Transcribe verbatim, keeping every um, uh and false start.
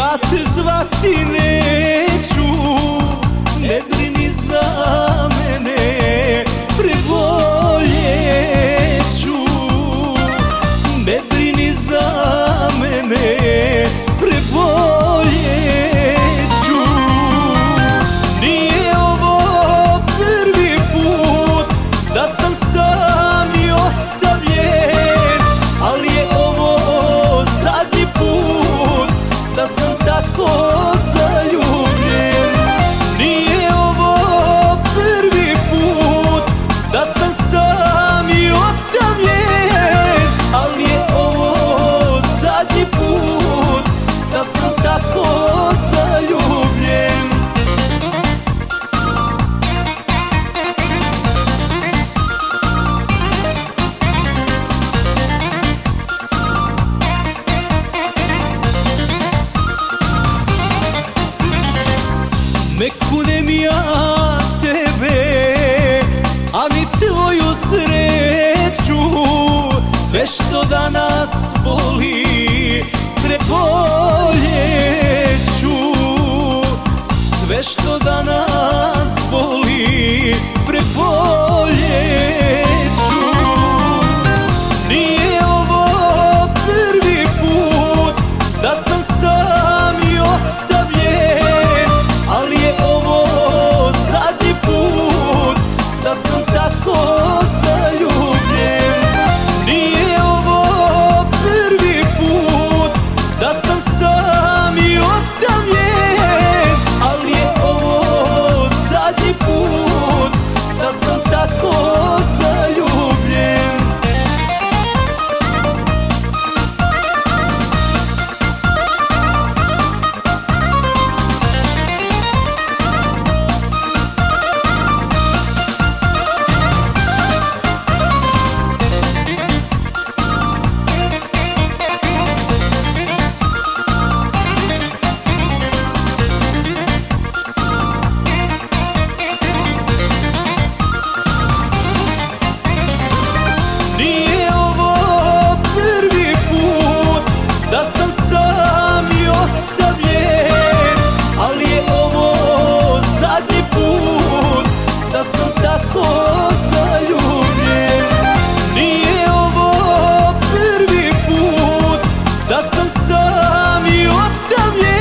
ja te zvati neću, ne brini za mene, preboljet ću. Ne brini za mene, preboljet ću. Nije ovo prvi put da sam sam i ostavljen, ali je ovo zadnji put da sam tako zaljubljen. Nije ovo prvi put da sam sam i ostavljen, ali je ovo zadnji put da sam tako zaljubljen. Ne kunem ja tebe, a ni tvoju sreću. Sve što danas boli, preboljet ću. Sve što danas boli, preboljet ću. Nije ovo prvi put da sam sam i ostavljen, ali je ovo zadnji put da sam tako zaljubljen. Nije ovo prvi put da sam sam i ostavljen, ali je ovo zadnji put da sam tako zaljubljen. Nije ovo prvi put da sam sam i ostavljen, ali je ovo zadnji put da sam tako zaljubljen. Nije ovo prvi put da sam sam i ostavljen,